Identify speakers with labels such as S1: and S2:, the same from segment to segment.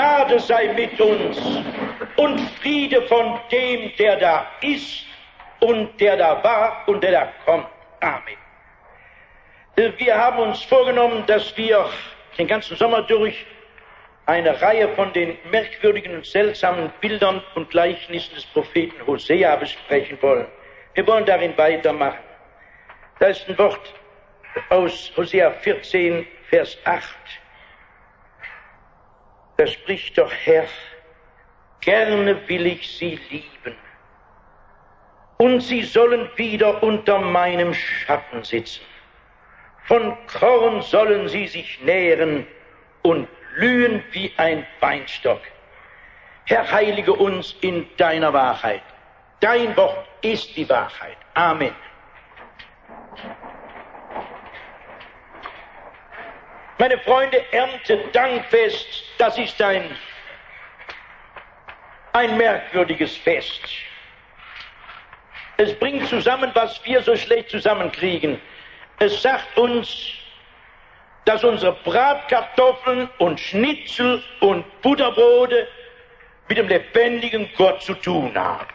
S1: Gnade sei mit uns und Friede von dem, der da ist und der da war und der da kommt. Amen. Wir haben uns vorgenommen, dass wir den ganzen Sommer durch eine Reihe von den merkwürdigen und seltsamen Bildern und Gleichnissen des Propheten Hosea besprechen wollen. Wir wollen darin weitermachen. Da ist ein Wort aus Hosea 14, Vers 8. Da spricht doch Herr, gerne will ich sie lieben, und sie sollen wieder unter meinem Schatten sitzen. Von Korn sollen sie sich nähren und blühen wie ein Weinstock. Herr, heilige uns in deiner Wahrheit. Dein Wort ist die Wahrheit. Amen. Meine Freunde, Erntedankfest, das ist ein merkwürdiges Fest. Es bringt zusammen, was wir so schlecht zusammenkriegen. Es sagt uns, dass unsere Bratkartoffeln und Schnitzel und Butterbrote mit dem lebendigen Gott zu tun haben.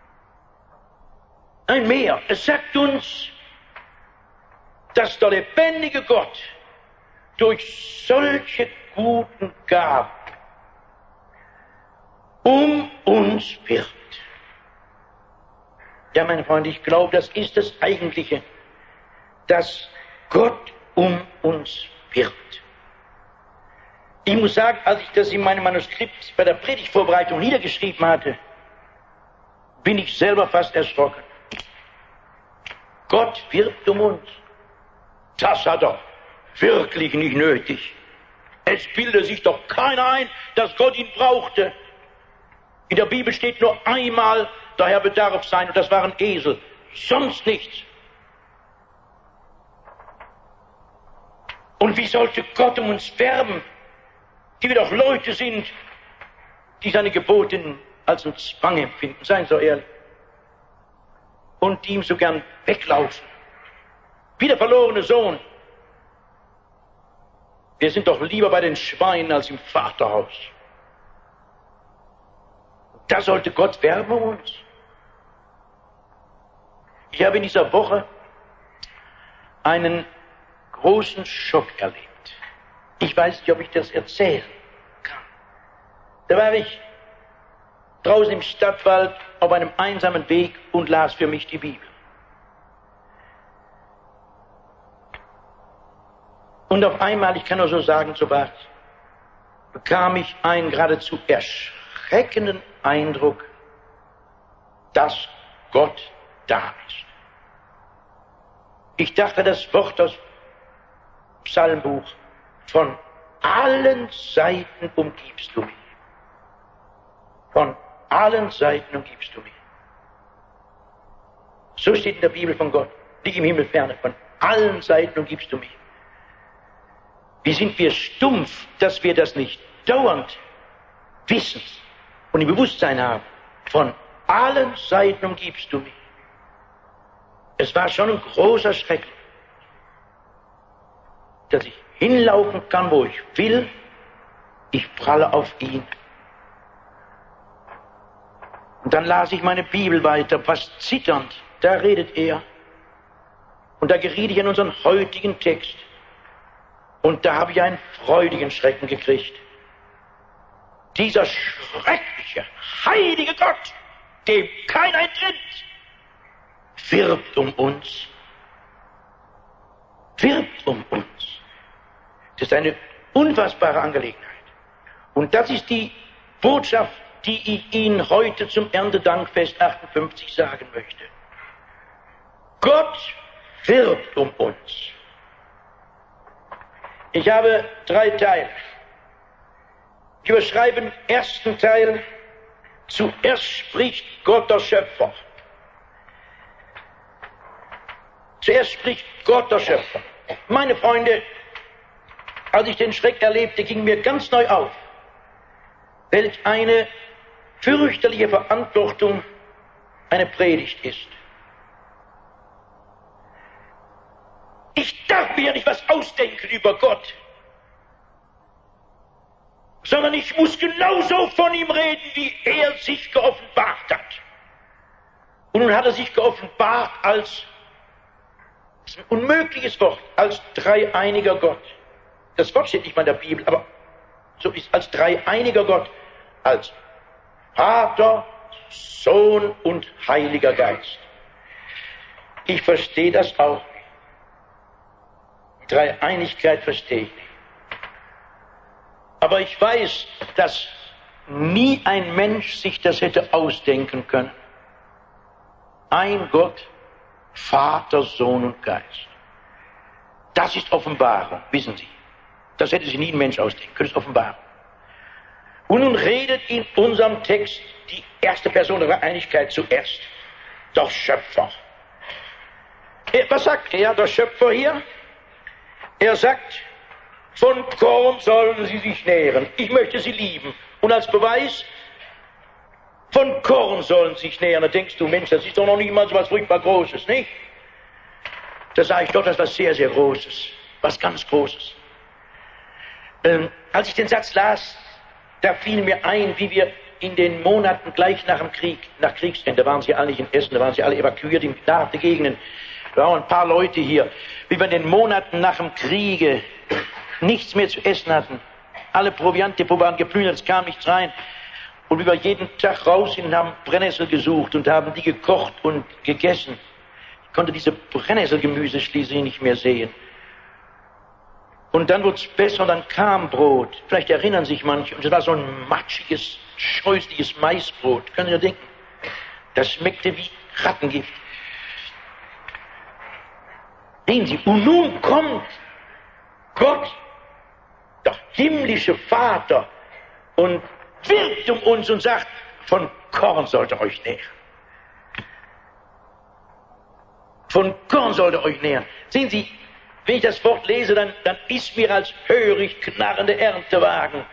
S1: Ein mehr. Es sagt uns, dass der lebendige Gott durch solche guten Gaben um uns wirbt. Ja, meine Freunde, ich glaube, das ist das Eigentliche, dass Gott um uns wirbt. Ich muss sagen, als ich das in meinem Manuskript bei der Predigtvorbereitung niedergeschrieben hatte, bin ich selber fast erschrocken. Gott wirbt um uns. Das hat er wirklich nicht nötig. Es bildet sich doch keiner ein, dass Gott ihn brauchte. In der Bibel steht nur einmal, der Herr bedarf sein, und das waren Esel. Sonst nichts. Und wie sollte Gott um uns werben, die wir doch Leute sind, die seine Gebote als einen Zwang empfinden, seien so ehrlich, und die ihm so gern weglaufen, wie der verlorene Sohn. Wir sind doch lieber bei den Schweinen als im Vaterhaus. Da sollte Gott werben um uns. Ich habe in dieser Woche einen großen Schock erlebt. Ich weiß nicht, ob ich das erzählen kann. Da war ich draußen im Stadtwald auf einem einsamen Weg und las für mich die Bibel. Und auf einmal, ich kann nur so sagen, so war es, bekam ich einen geradezu erschreckenden Eindruck, dass Gott da ist. Ich dachte, das Wort aus Psalmbuch, von allen Seiten umgibst du mich. Von allen Seiten umgibst du mich. So steht in der Bibel von Gott, lieg im Himmel ferne, von allen Seiten umgibst du mich. Wie sind wir stumpf, dass wir das nicht dauernd wissen und im Bewusstsein haben. Von allen Seiten umgibst du mich. Es war schon ein großer Schrecken, dass ich hinlaufen kann, wo ich will. Ich pralle auf ihn. Und dann las ich meine Bibel weiter, fast zitternd. Da redet er. Und da geriet ich an unseren heutigen Text. Und da habe ich einen freudigen Schrecken gekriegt. Dieser schreckliche, heilige Gott, dem keiner entritt, wirbt um uns. Wirbt um uns. Das ist eine unfassbare Angelegenheit. Und das ist die Botschaft, die ich Ihnen heute zum Erntedankfest 58 sagen möchte. Gott wirbt um uns. Ich habe 3 Teile. Ich überschreibe den ersten Teil, zuerst spricht Gott der Schöpfer. Zuerst spricht Gott der Schöpfer. Meine Freunde, als ich den Schreck erlebte, ging mir ganz neu auf, welch eine fürchterliche Verantwortung eine Predigt ist. Ich darf mir ja nicht was ausdenken über Gott, sondern ich ich muss genauso von ihm reden, wie er sich geoffenbart hat. Und nun hat er sich geoffenbart als ein unmögliches Wort, als dreieiniger Gott. Das Wort steht nicht mal in der Bibel, aber so ist als dreieiniger Gott, als Vater, Sohn und Heiliger Geist. Ich verstehe das auch nicht. Die Dreieinigkeit verstehe ich nicht. Aber ich weiß, dass nie ein Mensch sich das hätte ausdenken können. Ein Gott, Vater, Sohn und Geist. Das ist Offenbarung, wissen Sie. Das hätte sich nie ein Mensch ausdenken können, das ist Offenbarung. Und nun redet in unserem Text die erste Person der Dreieinigkeit zuerst. Der Schöpfer. Was sagt er, der Schöpfer hier? Er sagt, von Korn sollen sie sich nähren. Ich möchte sie lieben. Und als Beweis, von Korn sollen sie sich nähren. Da denkst du, Mensch, das ist doch noch nicht mal so was furchtbar Großes, nicht? Da sage ich doch, das ist was sehr, sehr Großes. Was ganz Großes. Als ich den Satz las, da fiel mir ein, wie wir in den Monaten gleich nach dem Krieg, nach Kriegsende, da waren sie alle nicht in Essen, da waren sie alle evakuiert in die Gegenden. Da waren ein paar Leute hier, wie wir in den Monaten nach dem Kriege nichts mehr zu essen hatten. Alle Proviantdepots waren geplündert, es kam nichts rein. Und wie wir jeden Tag raus sind, haben Brennnessel gesucht und haben die gekocht und gegessen. Ich konnte diese Brennnesselgemüse schließlich nicht mehr sehen. Und dann wurde es besser und dann kam Brot. Vielleicht erinnern sich manche. Und es war so ein matschiges, scheußliches Maisbrot. Können Sie ja denken. Das schmeckte wie Rattengift. Sehen Sie, und nun kommt Gott, der himmlische Vater, und wirbt um uns und sagt, von Korn sollt ihr euch nähren. Von Korn sollt ihr euch nähren. Sehen Sie, wenn ich das Wort lese, dann ist mir, als höre ich knarrende Erntewagen.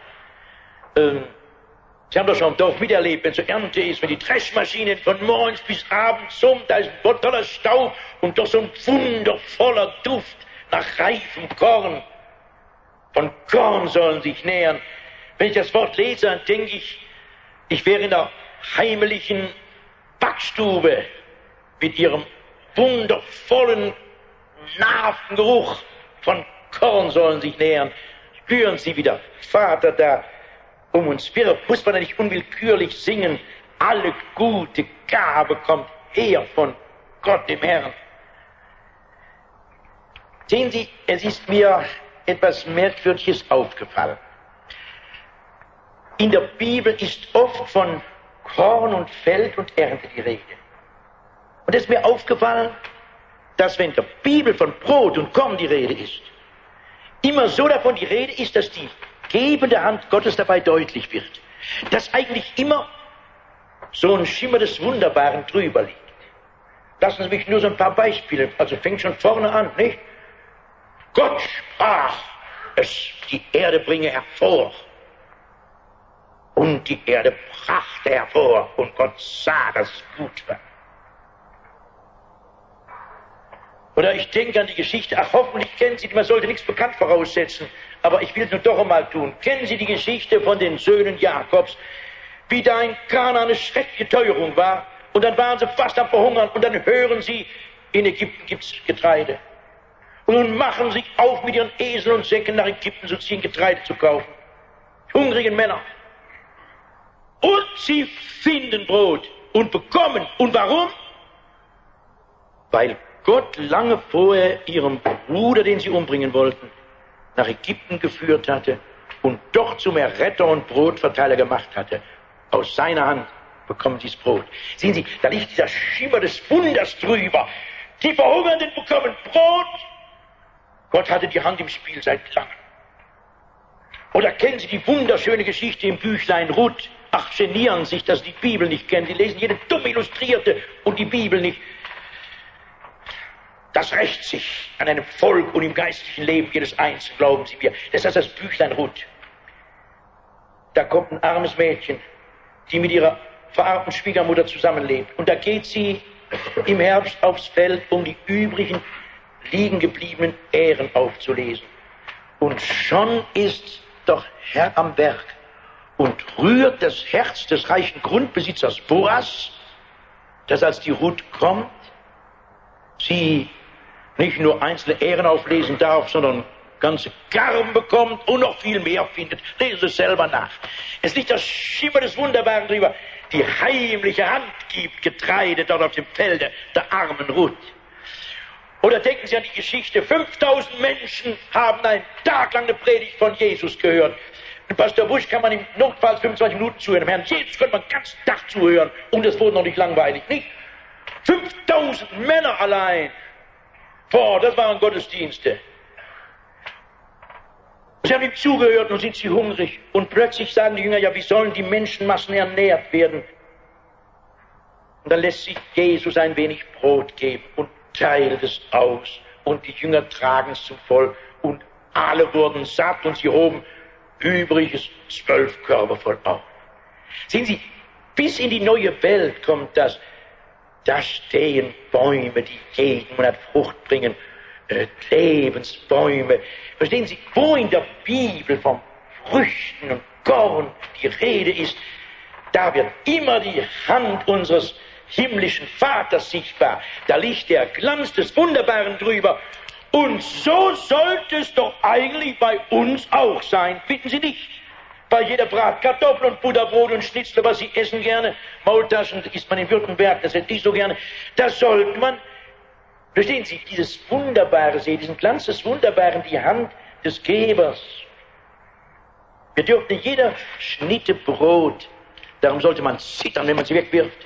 S1: Sie haben doch schon im Dorf miterlebt, wenn es so Ernte ist, wenn die Dreschmaschinen von morgens bis abends summt, da ist ein toller Staub und doch so ein wundervoller Duft nach reifem Korn. Von Korn sollen sich nähren. Wenn ich das Wort lese, dann denke ich, ich wäre in der heimlichen Backstube mit ihrem wundervollen Nasengeruch. Von Korn sollen sich nähren. Spüren Sie wieder, Vater da um uns wirbt. Muss man ja nicht unwillkürlich singen. Alle gute Gabe kommt her von Gott dem Herrn. Sehen Sie, es ist mir etwas Merkwürdiges aufgefallen. In der Bibel ist oft von Korn und Feld und Ernte die Rede. Und es ist mir aufgefallen, dass wenn in der Bibel von Brot und Korn die Rede ist, immer so davon die Rede ist, dass die gebende Hand Gottes dabei deutlich wird. Dass eigentlich immer so ein Schimmer des Wunderbaren drüber liegt. Lassen Sie mich nur so ein paar Beispiele, also fängt schon vorne an, nicht? Gott sprach, die Erde bringe hervor. Und die Erde brachte hervor und Gott sah, dass es gut war. Oder ich denke an die Geschichte, hoffentlich kennen Sie die, man sollte nichts bekannt voraussetzen, aber ich will es nur doch einmal tun. Kennen Sie die Geschichte von den Söhnen Jakobs, wie da in Kanaan eine schreckliche Teuerung war und dann waren sie fast am Verhungern und dann hören sie, in Ägypten gibt's Getreide. Und nun machen sie sich auf mit ihren Eseln und Säcken nach Ägypten zu ziehen, Getreide zu kaufen. Hungrigen Männer. Und sie finden Brot und bekommen. Und warum? Weil Gott lange vorher ihrem Bruder, den sie umbringen wollten, nach Ägypten geführt hatte und dort zum Erretter und Brotverteiler gemacht hatte. Aus seiner Hand bekommen sie das Brot. Sehen Sie, da liegt dieser Schimmer des Wunders drüber. Die Verhungernden bekommen Brot. Gott hatte die Hand im Spiel seit langem. Oder kennen Sie die wunderschöne Geschichte im Büchlein Ruth? Ach, genieren sich, dass Sie die Bibel nicht kennen. Sie lesen jede dumme Illustrierte und die Bibel nicht. Das rächt sich an einem Volk und im geistlichen Leben jedes Einzelnen, glauben Sie mir. Das ist das Büchlein Ruth. Da kommt ein armes Mädchen, die mit ihrer verarmten Schwiegermutter zusammenlebt. Und da geht sie im Herbst aufs Feld, um die übrigen liegen gebliebenen Ähren aufzulesen. Und schon ist doch Herr am Werk und rührt das Herz des reichen Grundbesitzers Boas, dass als die Ruth kommt, sie nicht nur einzelne Ähren auflesen darf, sondern ganze Garben bekommt und noch viel mehr findet. Lesen Sie es selber nach. Es liegt der Schimmer des Wunderbaren drüber, die heimliche Hand gibt Getreide dort auf dem Felde der armen Ruth. Oder denken Sie an die Geschichte, 5000 Menschen haben einen Tag lang eine Predigt von Jesus gehört. Und Pastor Busch kann man ihm notfalls 25 Minuten zuhören. Dem Herrn Jesus könnte man den ganzen Tag zuhören und es wurde noch nicht langweilig, nicht? 5000 Männer allein. Boah, das waren Gottesdienste. Sie haben ihm zugehört und sind sie hungrig. Und plötzlich sagen die Jünger, ja, wie sollen die Menschenmassen ernährt werden? Und dann lässt sich Jesus ein wenig Brot geben und teilt es aus. Und die Jünger tragen es zum Volk. Und alle wurden satt und sie hoben übriges 12 Körbe voll auf. Sehen Sie, bis in die neue Welt kommt das. Da stehen Bäume, die jeden Monat Frucht bringen. Lebensbäume. Verstehen Sie, wo in der Bibel von Früchten und Korn die Rede ist, da wird immer die Hand unseres himmlischen Vaters sichtbar. Da liegt der Glanz des Wunderbaren drüber. Und so sollte es doch eigentlich bei uns auch sein. Finden Sie nicht? Bei jeder Bratkartoffel und Butterbrot und Schnitzel, was Sie essen gerne, Maultaschen isst man in Württemberg, das hätte ich so gerne. Da sollte man, verstehen Sie, dieses Wunderbare sehen, diesen Glanz des Wunderbaren, die Hand des Gebers. Wir dürften jeder Schnitte Brot, darum sollte man zittern, wenn man sie wegwirft.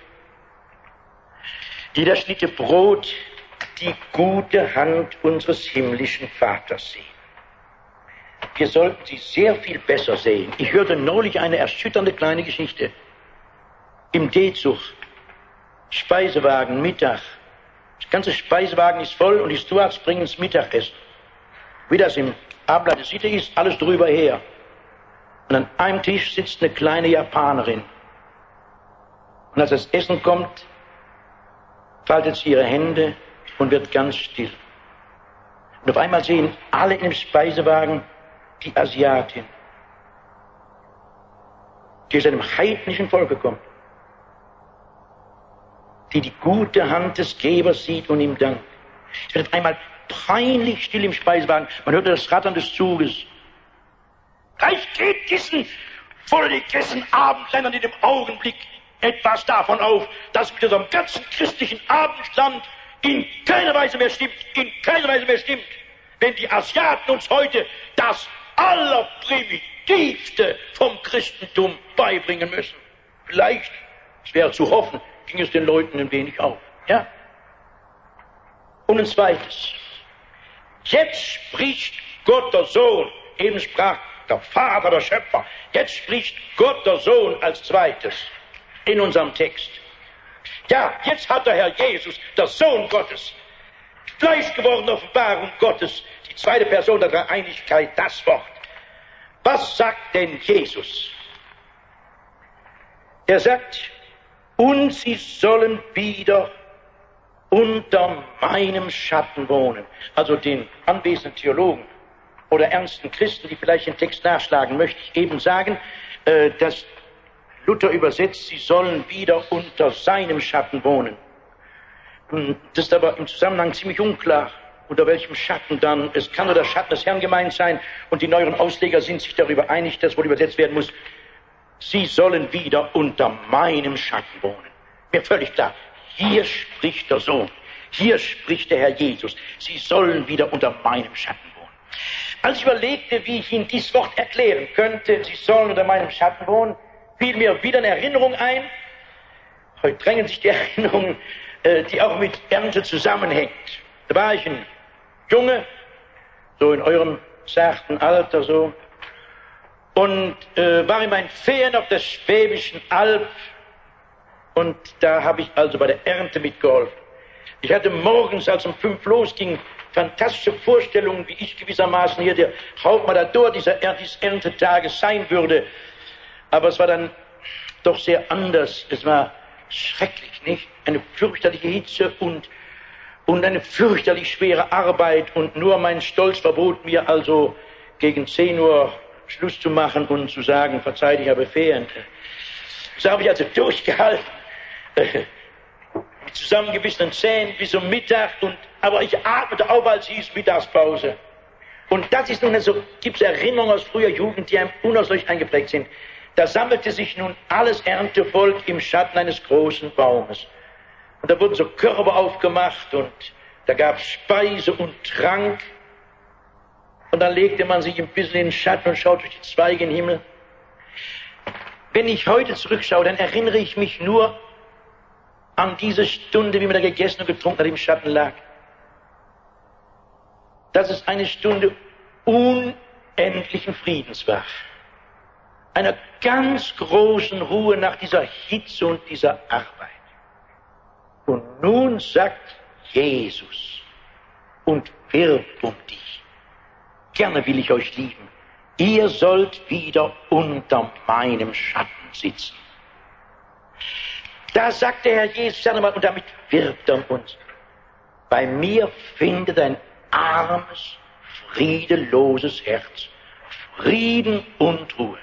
S1: Jeder Schnitte Brot, die gute Hand unseres himmlischen Vaters sehen. Wir sollten sie sehr viel besser sehen. Ich hörte neulich eine erschütternde kleine Geschichte. Im D-Zug, Speisewagen, Mittag. Das ganze Speisewagen ist voll und die Stewards bringen das Mittagessen. Wie das im Abendblatt der Sitte ist, alles drüber her. Und an einem Tisch sitzt eine kleine Japanerin. Und als das Essen kommt, faltet sie ihre Hände und wird ganz still. Und auf einmal sehen alle im Speisewagen die Asiatin, die aus einem heidnischen Volk gekommen, die die gute Hand des Gebers sieht und ihm dankt. Es wird auf einmal peinlich still im Speisewagen. Man hört das Rattern des Zuges. Gleich geht diesen vollgegessen Abendländern in dem Augenblick etwas davon auf, dass mit unserem ganzen christlichen Abendland in keiner Weise mehr stimmt, wenn die Asiaten uns heute das Allerprimitivste vom Christentum beibringen müssen. Vielleicht, es wäre zu hoffen, ging es den Leuten ein wenig auf. Ja? Und ein zweites. Jetzt spricht Gott der Sohn, eben sprach der Vater, der Schöpfer. Jetzt spricht Gott der Sohn als zweites in unserem Text. Ja, jetzt hat der Herr Jesus, der Sohn Gottes, Fleisch geworden, Offenbarung Gottes, die zweite Person der Dreieinigkeit, das Wort. Was sagt denn Jesus? Er sagt, und sie sollen wieder unter meinem Schatten wohnen. Also den anwesenden Theologen oder ernsten Christen, die vielleicht den Text nachschlagen, möchte ich eben sagen, dass Luther übersetzt, sie sollen wieder unter seinem Schatten wohnen. Das ist aber im Zusammenhang ziemlich unklar, unter welchem Schatten dann. Es kann nur der Schatten des Herrn gemeint sein und die neueren Ausleger sind sich darüber einig, dass wohl übersetzt werden muss, sie sollen wieder unter meinem Schatten wohnen. Mir völlig klar, hier spricht der Sohn, hier spricht der Herr Jesus, sie sollen wieder unter meinem Schatten wohnen. Als ich überlegte, wie ich Ihnen dieses Wort erklären könnte, sie sollen unter meinem Schatten wohnen, fiel mir wieder eine Erinnerung ein. Heute drängen sich die Erinnerungen, die auch mit Ernte zusammenhängt. Da war ich ein Junge, so in eurem zarten Alter so, und war in meinen Ferien auf der Schwäbischen Alb, und da habe ich also bei der Ernte mitgeholfen. Ich hatte morgens, als um 5 losging, fantastische Vorstellungen, wie ich gewissermaßen hier der Hauptmatador dieses Erntetages sein würde. Aber es war dann doch sehr anders. Es war schrecklich, nicht? Eine fürchterliche Hitze und eine fürchterlich schwere Arbeit. Und nur mein Stolz verbot mir also, gegen 10 Uhr Schluss zu machen und zu sagen, verzeiht, ich habe Ferien. So habe ich also durchgehalten, mit zusammengebissenen Zähnen bis zum Mittag, aber ich atmete auf, als hieß Mittagspause. Und das ist nun so, gibt es Erinnerungen aus früher Jugend, die einem unauslöschlich eingeprägt sind. Da sammelte sich nun alles Erntevolk im Schatten eines großen Baumes. Und da wurden so Körbe aufgemacht und da gab es Speise und Trank. Und dann legte man sich ein bisschen in den Schatten und schaute durch die Zweige in den Himmel. Wenn ich heute zurückschaue, dann erinnere ich mich nur an diese Stunde, wie man da gegessen und getrunken hat, im Schatten lag. Dass es eine Stunde unendlichen Friedens war. Einer ganz großen Ruhe nach dieser Hitze und dieser Arbeit. Und nun sagt Jesus und wirbt um dich. Gerne will ich euch lieben. Ihr sollt wieder unter meinem Schatten sitzen. Da sagt der Herr Jesus, und damit wirbt er um uns. Bei mir findet ein armes, friedeloses Herz Frieden und Ruhe.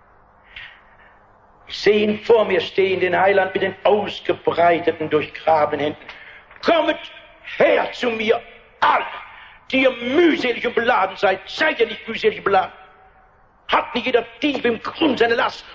S1: Ich sehe ihn vor mir stehen, den Heiland mit den ausgebreiteten, durchgrabenen Händen. Kommet her zu mir, alle, die ihr mühselig und beladen seid. Seid ihr nicht mühselig und beladen? Hat nicht jeder Dieb im Grund seine Lasten?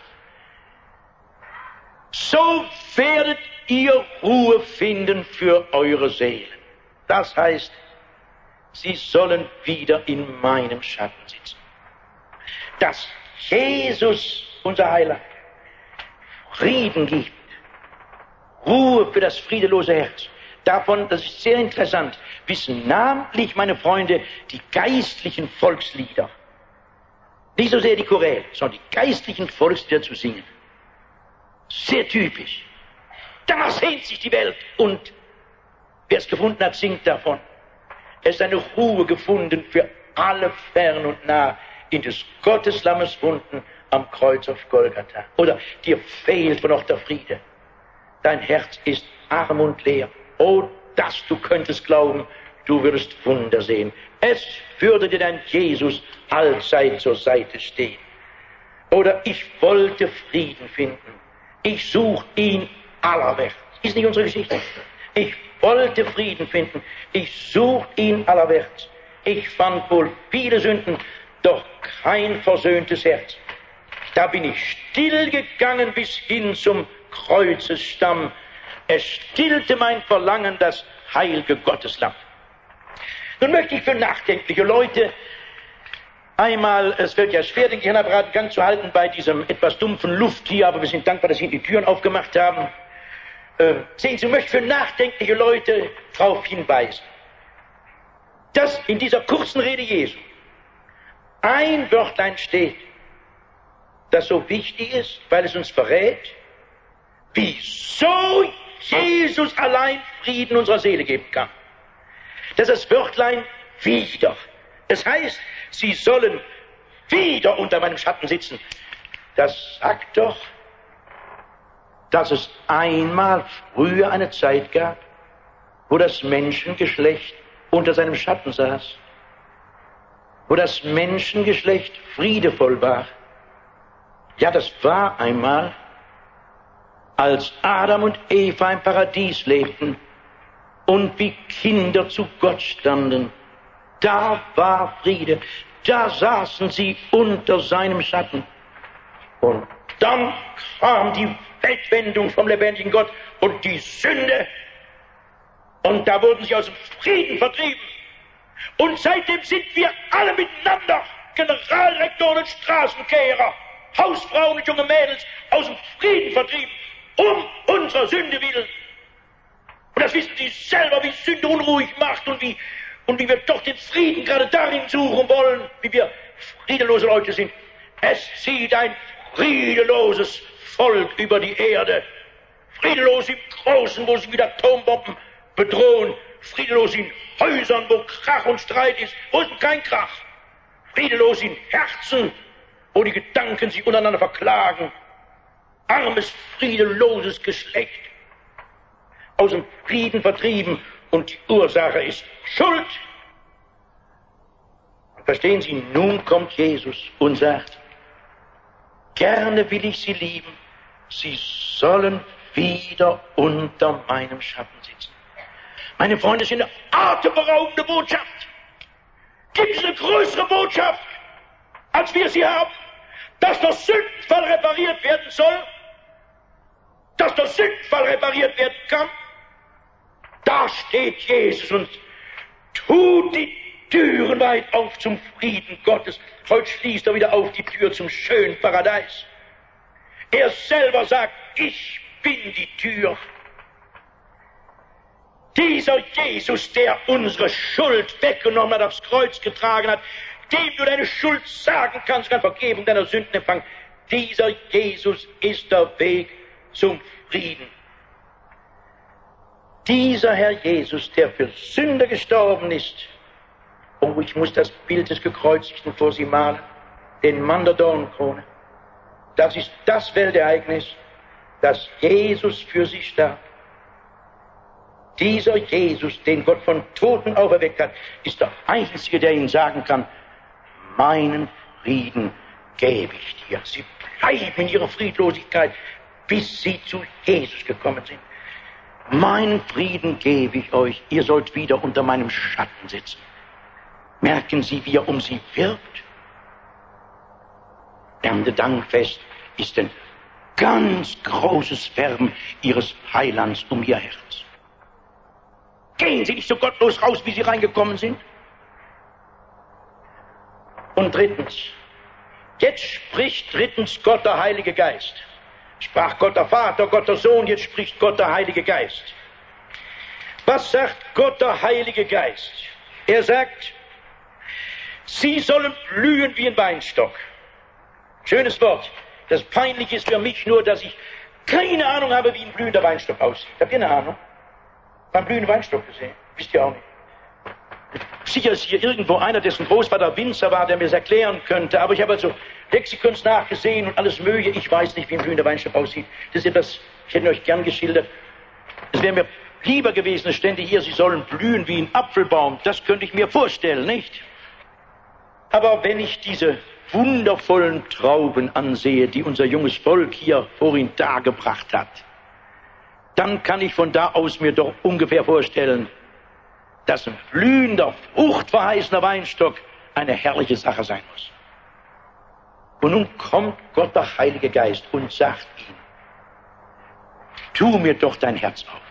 S1: So werdet ihr Ruhe finden für eure Seelen. Das heißt, sie sollen wieder in meinem Schatten sitzen. Dass Jesus, unser Heiland, Frieden gibt, Ruhe für das friedelose Herz. Davon, das ist sehr interessant, wissen namentlich, meine Freunde, die geistlichen Volkslieder. Nicht so sehr die Choräle, sondern die geistlichen Volkslieder zu singen. Sehr typisch. Danach sehnt sich die Welt und wer es gefunden hat, singt davon. Es ist eine Ruhe gefunden für alle fern und nah in des Gotteslammes Wunden am Kreuz auf Golgatha. Oder dir fehlt von noch der Friede. Dein Herz ist arm und leer. Oh, dass du könntest glauben, du würdest Wunder sehen. Es würde dir dein Jesus allzeit zur Seite stehen. Oder ich wollte Frieden finden. Ich suche ihn allerwärts. Ist nicht unsere Geschichte? Ich wollte Frieden finden. Ich suche ihn allerwärts. Ich fand wohl viele Sünden, doch kein versöhntes Herz. Da bin ich still gegangen bis hin zum Kreuzesstamm. Es stillte mein Verlangen, das heilige Gotteslamm. Nun möchte ich für nachdenkliche Leute einmal, es wird ja schwer, den Gehirnapparaten zu halten bei diesem etwas dumpfen Luft hier, aber wir sind dankbar, dass Sie die Türen aufgemacht haben. Sehen Sie, ich möchte für nachdenkliche Leute darauf hinweisen, dass in dieser kurzen Rede Jesu ein Wörtlein steht, das so wichtig ist, weil es uns verrät, wieso Jesus allein Frieden unserer Seele geben kann. Das ist das Wörtlein wieder. Das heißt, sie sollen wieder unter meinem Schatten sitzen. Das sagt doch, dass es einmal früher eine Zeit gab, wo das Menschengeschlecht unter seinem Schatten saß, wo das Menschengeschlecht friedevoll war. Ja, das war einmal, als Adam und Eva im Paradies lebten und wie Kinder zu Gott standen. Da war Friede, da saßen sie unter seinem Schatten. Und dann kam die Weltwendung vom lebendigen Gott und die Sünde. Und da wurden sie aus dem Frieden vertrieben. Und seitdem sind wir alle miteinander, Generalrektoren und Straßenkehrer, Hausfrauen und junge Mädels, aus dem Frieden vertrieben, um unserer Sünde willen. Und das wissen Sie selber, wie Sünde unruhig macht und wie wir doch den Frieden gerade darin suchen wollen, wie wir friedelose Leute sind. Es zieht ein friedeloses Volk über die Erde. Friedelos im Großen, wo sie mit Atombomben bedrohen. Friedelos in Häusern, wo Krach und Streit ist. Wo ist denn kein Krach? Friedelos in Herzen, wo die Gedanken sich untereinander verklagen. Armes, friedeloses Geschlecht. Aus dem Frieden vertrieben und die Ursache ist Schuld. Verstehen Sie, nun kommt Jesus und sagt, Gerne will ich sie lieben. Sie sollen wieder unter meinem Schatten sitzen. Meine Freunde, das ist eine atemberaubende Botschaft. Gibt es eine größere Botschaft, als wir sie haben? Dass der Sündenfall repariert werden soll? Dass der Sündenfall repariert werden kann? Da steht Jesus und tut die Türen weit auf zum Frieden Gottes. Heute schließt er wieder auf die Tür zum schönen Paradies. Er selber sagt, ich bin die Tür. Dieser Jesus, der unsere Schuld weggenommen hat, aufs Kreuz getragen hat, dem du deine Schuld sagen kannst, kann Vergebung deiner Sünden empfangen. Dieser Jesus ist der Weg zum Frieden. Dieser Herr Jesus, der für Sünder gestorben ist. Oh, ich muss das Bild des Gekreuzigten vor Sie malen, den Mann der Dornenkrone. Das ist das Weltereignis, dass Jesus für Sie starb. Dieser Jesus, den Gott von Toten auferweckt hat, ist der Einzige, der Ihnen sagen kann, meinen Frieden gebe ich dir. Sie bleiben in ihrer Friedlosigkeit, bis Sie zu Jesus gekommen sind. Meinen Frieden gebe ich euch, ihr sollt wieder unter meinem Schatten sitzen. Merken Sie, wie er um Sie wirbt? Erntedankfest ist ein ganz großes Werben Ihres Heilands um Ihr Herz. Gehen Sie nicht so gottlos raus, wie Sie reingekommen sind. Und drittens, jetzt spricht Gott der Heilige Geist. Sprach Gott der Vater, Gott der Sohn, jetzt spricht Gott der Heilige Geist. Was sagt Gott der Heilige Geist? Er sagt, Sie sollen blühen wie ein Weinstock. Schönes Wort. Das Peinliche ist für mich nur, dass ich keine Ahnung habe, wie ein blühender Weinstock aussieht. Habt ihr eine Ahnung? Beim blühenden Weinstock gesehen? Wisst ihr auch nicht. Sicher ist hier irgendwo einer, dessen Großvater Winzer war, der mir das erklären könnte. Aber ich habe also Lexikons nachgesehen und alles Mögliche. Ich weiß nicht, wie ein blühender Weinstock aussieht. Das ist etwas, ich hätte euch gern geschildert. Es wäre mir lieber gewesen, es stände hier, Sie sollen blühen wie ein Apfelbaum. Das könnte ich mir vorstellen, nicht? Aber wenn ich diese wundervollen Trauben ansehe, die unser junges Volk hier vorhin dargebracht hat, dann kann ich von da aus mir doch ungefähr vorstellen, dass ein blühender, fruchtverheißener Weinstock eine herrliche Sache sein muss. Und nun kommt Gott, der Heilige Geist, und sagt ihm, tu mir doch dein Herz auf.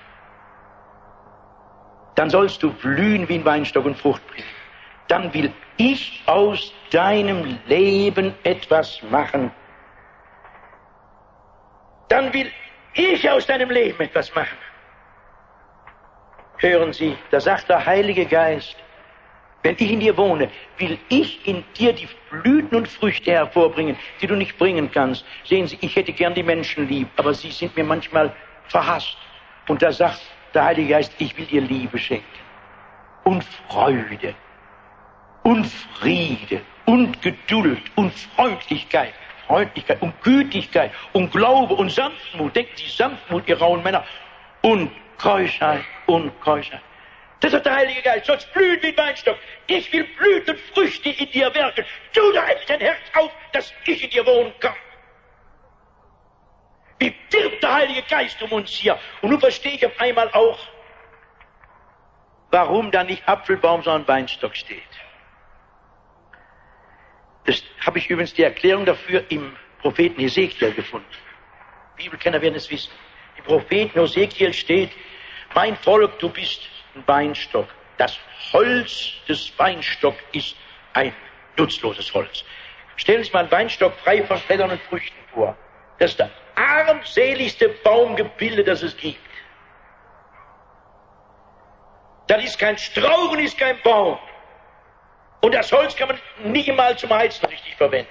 S1: Dann sollst du blühen wie ein Weinstock und Frucht bringen. Dann will ich aus deinem Leben etwas machen. Dann will ich aus deinem Leben etwas machen. Hören Sie, da sagt der Heilige Geist, wenn ich in dir wohne, will ich in dir die Blüten und Früchte hervorbringen, die du nicht bringen kannst. Sehen Sie, ich hätte gern die Menschen lieb, aber sie sind mir manchmal verhasst. Und da sagt der Heilige Geist, ich will dir Liebe schenken und Freude und Friede und Geduld und Freundlichkeit und Gütigkeit und Glaube und Sanftmut. Denken Sie, Sanftmut, ihr rauen Männer, und Keuschheit und Keuschheit. Das hat der Heilige Geist, sollst blühen wie ein Weinstock. Ich will Blütenfrüchte in dir wirken. Tu da endlich dein Herz auf, dass ich in dir wohnen kann. Wie wirbt der Heilige Geist um uns hier? Und nun verstehe ich auf einmal auch, warum da nicht Apfelbaum, sondern Weinstock steht. Das habe ich übrigens die Erklärung dafür im Propheten Hesekiel gefunden. Bibelkenner werden es wissen. Im Propheten Hesekiel steht, mein Volk, du bist ein Weinstock. Das Holz des Weinstocks ist ein nutzloses Holz. Stellen Sie sich mal einen Weinstock frei von Blättern und Früchten vor. Das ist der armseligste Baumgebilde, das es gibt. Das ist kein Strauch und ist kein Baum. Und das Holz kann man nicht einmal zum Heizen richtig verwenden.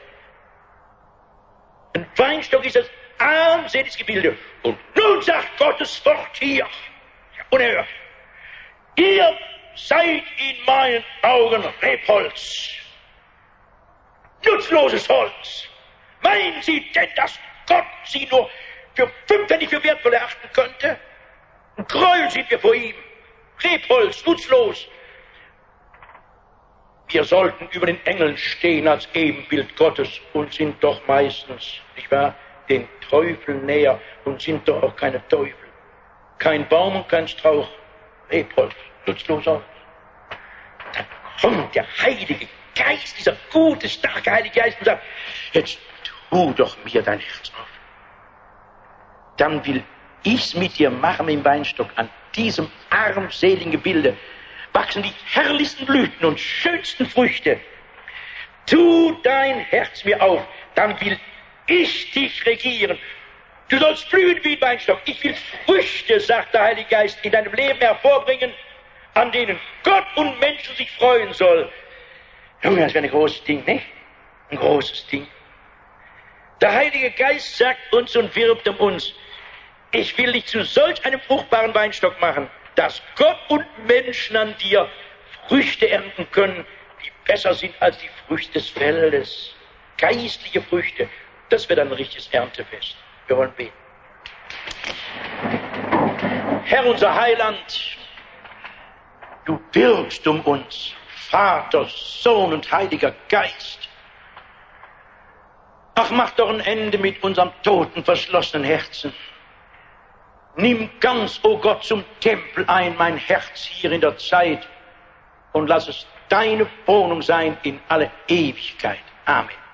S1: Ein Weinstock ist das armseligste Gebilde. Und nun sagt Gottes Wort hier, unerhört, ihr seid in meinen Augen Rebholz. Nutzloses Holz. Meinen Sie denn, dass Gott Sie nur für 5 Pfennig für wertvoll erachten könnte? Ein Gräuel sind wir vor ihm. Rebholz, nutzlos. Wir sollten über den Engeln stehen als Ebenbild Gottes und sind doch meistens, nicht wahr, den Teufel näher und sind doch auch keine Teufel. Kein Baum und kein Strauch lebt Holz, nutzlos aus. Dann kommt der Heilige Geist, dieser gute, starke Heilige Geist und sagt, jetzt tu doch mir dein Herz auf. Dann will ich's mit dir machen im Weinstock. An diesem armseligen Gebilde wachsen die herrlichsten Blüten und schönsten Früchte. Tu dein Herz mir auf, dann will ich dich regieren. Du sollst blühen wie ein Weinstock. Ich will Früchte, sagt der Heilige Geist, in deinem Leben hervorbringen, an denen Gott und Menschen sich freuen soll. Junge, das wäre ein großes Ding, nicht? Ein großes Ding. Der Heilige Geist sagt uns und wirbt um uns, ich will dich zu solch einem fruchtbaren Weinstock machen, dass Gott und Menschen an dir Früchte ernten können, die besser sind als die Früchte des Feldes. Geistliche Früchte. Das wird ein richtiges Erntefest. Wir wollen beten. Herr, unser Heiland, du wirbst um uns, Vater, Sohn und Heiliger Geist. Ach, mach doch ein Ende mit unserem toten, verschlossenen Herzen. Nimm ganz, o Gott, zum Tempel ein mein Herz hier in der Zeit und lass es deine Wohnung sein in alle Ewigkeit. Amen.